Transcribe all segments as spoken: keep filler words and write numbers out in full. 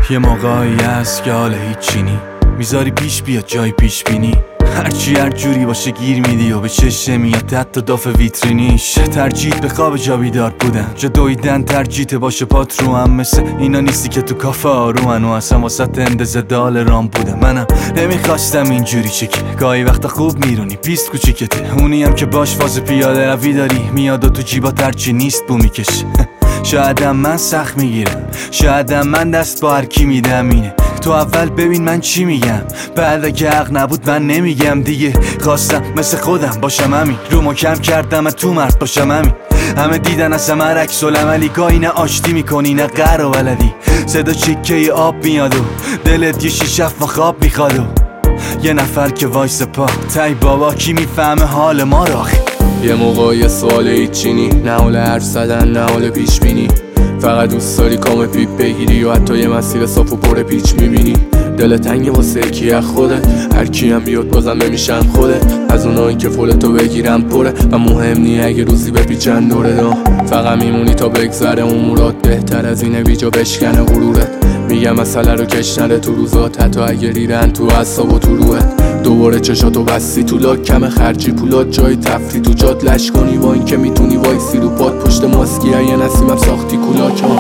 یه موقعی هست که حال هیچی نی، میذاری پیش بیاد جای پیش بینی، هرچی هر جوری باشه گیر میدی و به چشه میاد حتی داف ویترینیش. ترجیح به خواب جا بیدار بودن، جا دویدن ترجیح باشه پات رو هم، مثل اینا نیستی که تو کافه آرومن و اصلا واسط اندازه دال رام بودم. منم نمیخواستم اینجوری چکی، گاهی وقتا خوب میرونی پیست کوچیکته، اونی هم که باش فاز پیاده روی داری میاد و تو جیبا ترچی نیست بو میکشه. شایدم من سخت میگیرم، شایدم من دست با هر کی میدم، اینه تو اول ببین من چی میگم، بعد اگه حق نبود من نمیگم دیگه. خواستم مثل خودم باشم همین، رو ما کم کردم من تو مرد باشم همین. همه دیدن از همه عکس العملی، گاهی نه آشتی میکنی نه قهر و ولدی، صدا چیکه آب میاد و دلت یه شیشف و خواب میخواد و یه نفر که وایس پا تای بابا کی میفهمه حال ما رو آخه. یه موقع یه سوال هیچینی، نه حال حرف زدن نه حال پیش بینی، فقط دوست داری کام پیپ بگیری و حتی یه مسیر صاف و پر پیچ میبینی. دل تنگه واسه کی از خودت، هر کی هم بیاد بازم نمیشم خودت، از اونایی که فولتو بگیرم پره و مهم نی اگه روزی بپیچن دوره دا. فقط میمونی تا بگذره امورات، بهتر از اینه بیجا بشکنه غرورت. میگم مسئله رو کش نره تو روزات، حتی اگه ریرن تو اعصاب و تو روحت. دوباره چشاتو بستی تو لاک، کم خرجی پولات جای تفری تو جات لش کنی، با این که میتونی وایسی رو پاد پشت ماسکی یه نسیمم ساختی کولاک ها.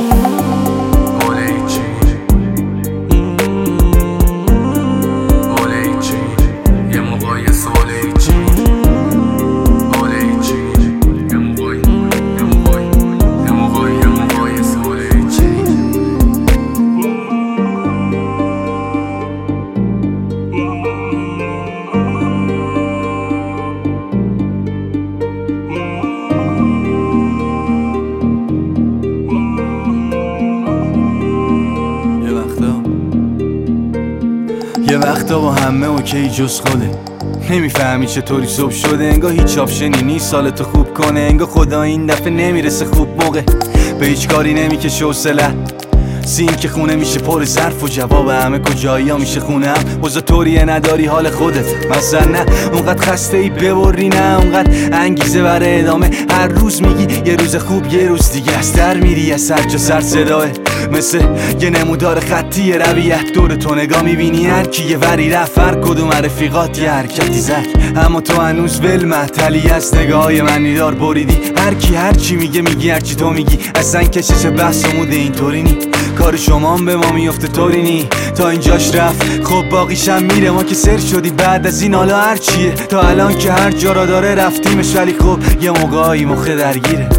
یه وقتا با همه اوکی جز خوده، نمیفهمی چطوری صبح شده، انگاه هیچ آپشنی نیست سالتو خوب کنه، انگاه خدا این دفعه نمیرسه خوب موقع، به هیچ کاری نمیکشه حوصله‌ت، سیم که خونه میشه پر ظرف و جواب همه کجایی ها میشه خونه هم. وزا طوریه نداری حال خودت مثلا، نه اونقدر خسته ای ببری، نه اونقدر انگیزه برای ادامه، هر روز میگی یه روز خوب یه روز دیگه از در میری، از سر جا سر صداه مثل یه نمودار خطی رویت، دور تو نگاه میبینی هر کی یه وری رفت، هر کدوم رفیقات یه حرکتی زد، اما تو هنوز ول محتلی از نگاهای منی دار بریدی، هر کی هر چی میگه میگی هر چی تو میگی، اصلا کشش بحث و موده اینطوری نی، کار شما هم به ما میفته طوری نی، تا اینجاش رفت خب باقیشم میره، ما که سر شدی بعد از این حالا هر چیه، تا الان که هر جا را داره رفتیمش، ولی خب یه موقعی مخه درگیره.